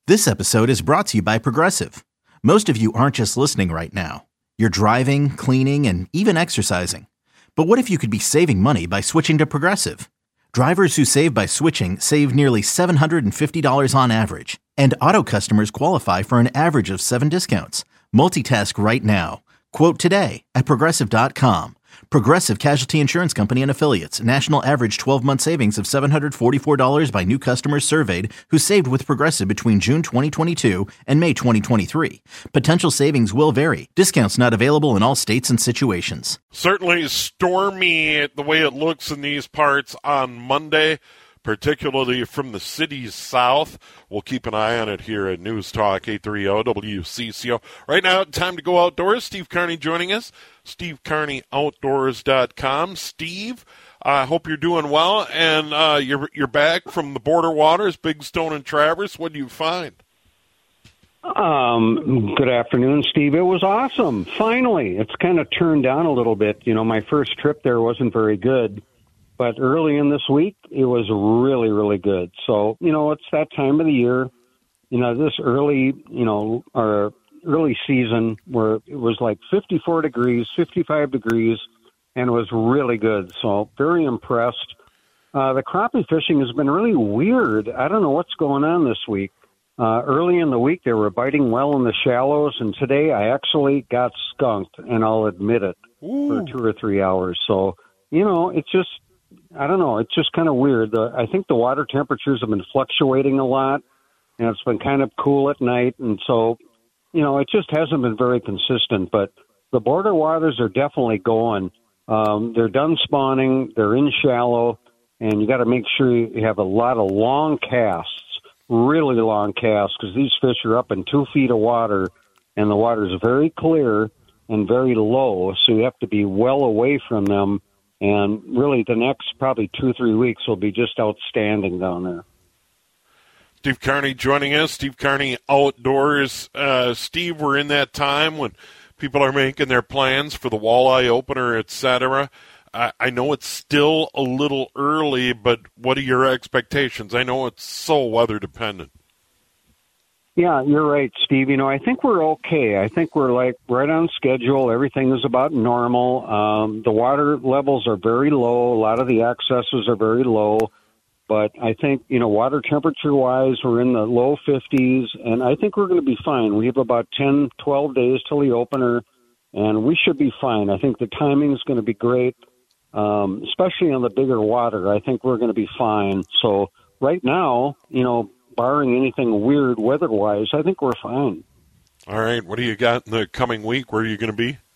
This episode is brought to you by Progressive. Most of you aren't just listening right now. You're driving, cleaning, and even exercising. But what if you could be saving money by switching to Progressive? Drivers who save by switching save nearly $750 on average. And auto customers qualify for an average of 7 discounts. Multitask right now. Quote today at Progressive.com. Progressive Casualty Insurance Company and Affiliates. National average 12-month savings of $744 by new customers surveyed who saved with Progressive between June 2022 and May 2023. Potential savings will vary. Discounts not available in all states and situations. Certainly stormy the way it looks in these parts on Monday, particularly from the cities south. We'll keep an eye on it here at News Talk 830 WCCO. Right now, time to go outdoors. Steve Carney joining us. SteveCarneyOutdoors.com. Steve, I hope you're doing well, and you're back from the border waters, Big Stone and Traverse. What do you find? Good afternoon, Steve. It was awesome. Finally, it's kind of turned down a little bit. You know, my first trip there wasn't very good. But early in this week, it was really, really good. So, you know, it's that time of the year, you know, this early, our early season where it was like 54 degrees, 55 degrees, and it was really good. So very impressed. The crappie fishing has been really weird. I don't know what's going on this week. Early in the week, they were biting well in the shallows, and today I actually got skunked, and I'll admit it, for 2 or 3 hours. So, you know, it's just, I don't know. It's just kind of weird. I think the water temperatures have been fluctuating a lot, and it's been kind of cool at night. And so, you know, it just hasn't been very consistent. But the border waters are definitely going. They're done spawning. They're in shallow, and you got to make sure you have a lot of long casts, really long casts, because these fish are up in 2 feet of water, and the water is very clear and very low, so you have to be well away from them. And really, the next probably 2-3 weeks will be just outstanding down there. Steve Carney joining us. Steve Carney Outdoors. Steve, we're in that time when people are making their plans for the walleye opener, etc. I know it's still a little early, but what are your expectations? I know it's so weather dependent. Yeah, you're right, Steve. You know, I think we're okay. I think we're like right on schedule. Everything is about normal. The water levels are very low. A lot of the accesses are very low. But I think, you know, water temperature-wise, we're in the low 50s, and I think we're going to be fine. We have about 10, 12 days till the opener, and we should be fine. I think the timing is going to be great, especially on the bigger water. I think we're going to be fine. So right now, you know, barring anything weird weather-wise, I think we're fine. All right. What do you got in the coming week? Where are you going to be?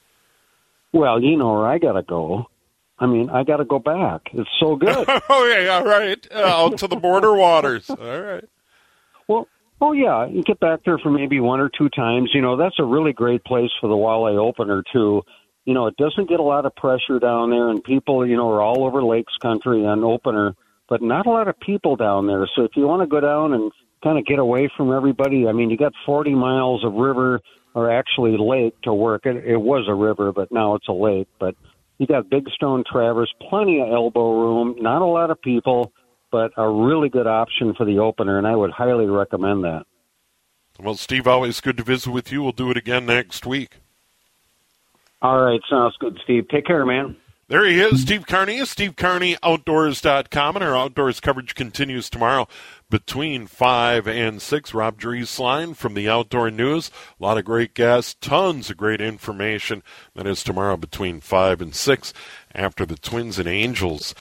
Well, you know where I got to go. I mean, I got to go back. It's so good. Oh, yeah, all right. Out to the border waters. All right. Well, oh, yeah. You get back there for maybe 1 or 2 times. You know, that's a really great place for the walleye opener, too. You know, it doesn't get a lot of pressure down there, and people, you know, are all over Lakes Country on opener, but not a lot of people down there. So if you want to go down and kind of get away from everybody, I mean, you got 40 miles of river, or actually lake, to work. It was a river, but now it's a lake. But you got Big Stone Traverse, plenty of elbow room, not a lot of people, but a really good option for the opener, and I would highly recommend that. Well, Steve, always good to visit with you. We'll do it again next week. All right, sounds good, Steve. Take care, man. There he is, Steve Carney, SteveCarneyOutdoors.com, and our outdoors coverage continues tomorrow between 5 and 6. Rob Drieslein from the Outdoor News. A lot of great guests, tons of great information. That is tomorrow between 5 and 6 after the Twins and Angels